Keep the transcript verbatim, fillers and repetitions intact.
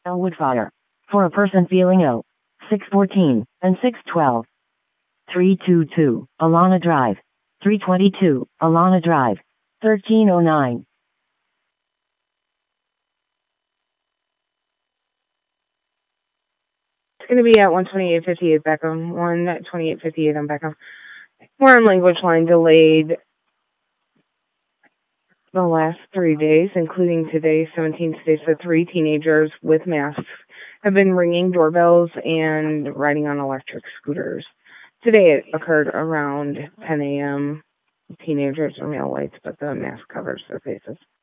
Elwood Fire. For a person feeling ill. six fourteen and six twelve. three twenty-two, Alana Drive. three twenty-two, Alana Drive. thirteen oh nine. It's going to be at one twenty-eight fifty-eight Beckham. one twenty-eight fifty-eight on Beckham. We're on language line delayed the last three days, including today. seventeen states that three teenagers with masks have been ringing doorbells and riding on electric scooters. Today it occurred around ten a m Teenagers are male whites, but the mask covers their faces.